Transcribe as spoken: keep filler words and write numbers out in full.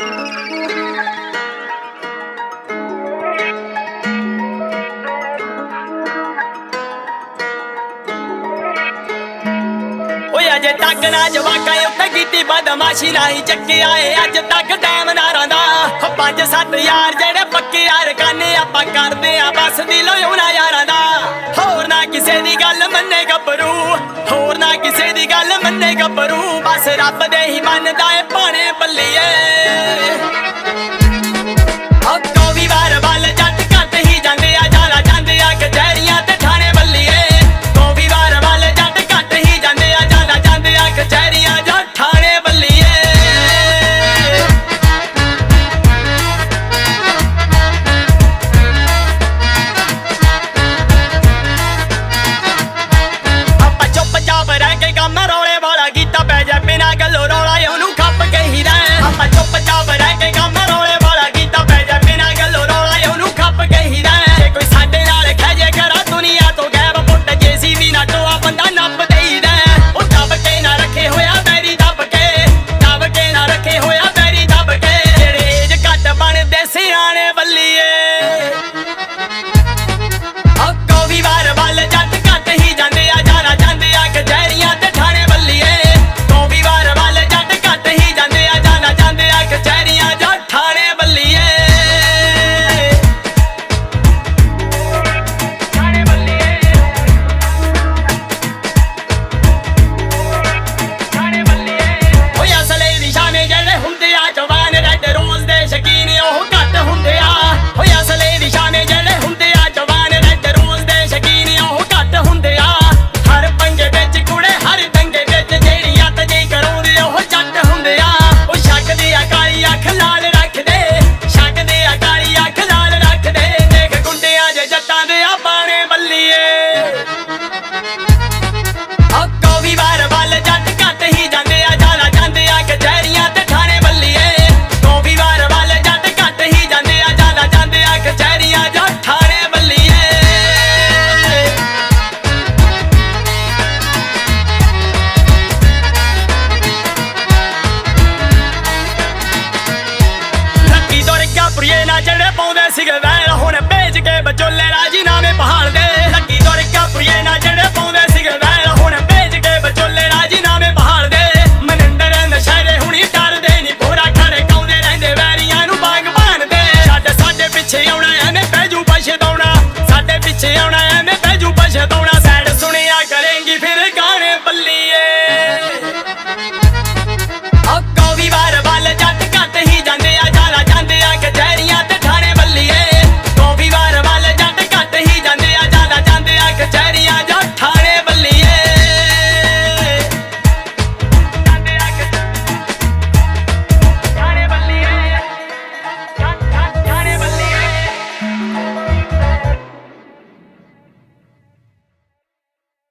अजे तक ना जवाका उत्ते कीती बदमाशी नहीं चक्के आए अज तक टैम ना रंदा पंज सत्त यार जेड़े पक्के यार काने आपां करदे आ बस दिलों उना यारां दा होर ना किसे दी गल मन्ने गब्बरू होर ना किसे दी गल मन्ने गब्बरू बस रब दे ही मनदा ए भाने बल्लिए